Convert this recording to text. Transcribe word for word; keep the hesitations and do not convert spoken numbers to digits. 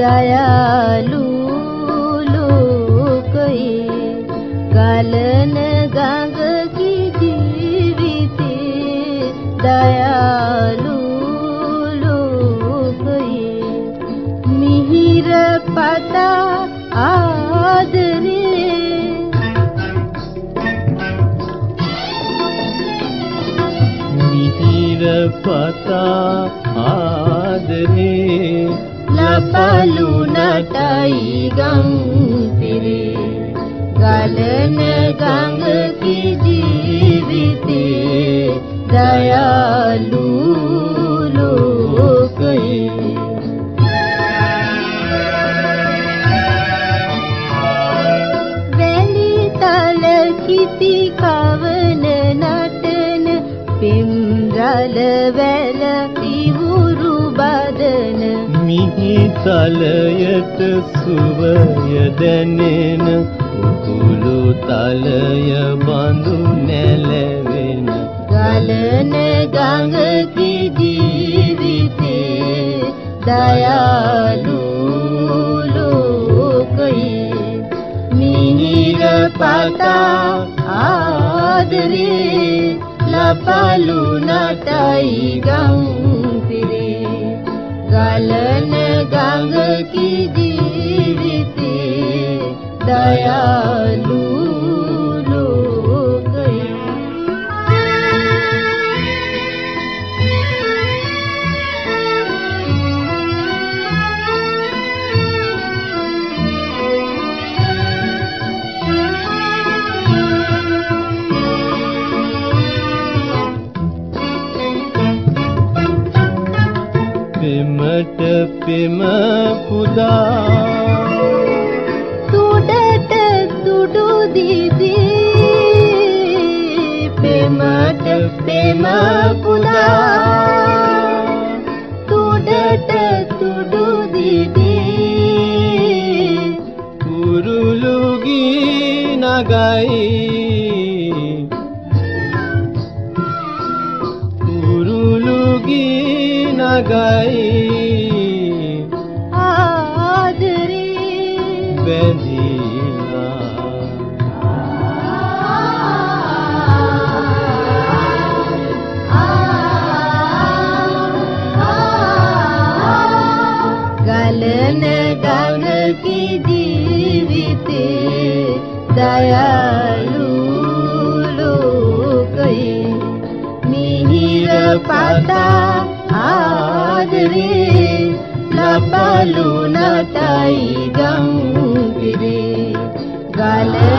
දයාලු ලෝකයේ ගලන ගඟකි ජීවිතේ දයාලු ලෝකයේ මිහිර පතා ආදරේ මිහිර පතා ආදරේ ලපලු නටයි ගම් පිරේ ගලන ගඟකි ජීවිතේ දයාලු ලෝකයේ වැලි තල කිති කවන නටන පිම්රල වැල ඉවුරු බදන මිහි තලයට සුවය දැනෙන උකුළු තලය බඳු නැලවෙන ගලන ගඟකි ජීවිතේ දයාලු ලෝකයේ මිහිර පතා ආදරේ ලපලු නටයි ගම් පිරේ ගලන ගඟකි ජීවිතේ දයාලු පෙමට පෙම පුදා තුඩට තුඩු දිදී පෙමට පෙම පුදා තුඩට තුඩු දිදී කුරුළු ගී නගයි කුරුළු ගී නගයි ගලන ගඟකි ජීවිතේ දයාලු ලෝකයේ මිහිර පතා ආදරේ ලපලු නටයි ගම් පිරේ ගල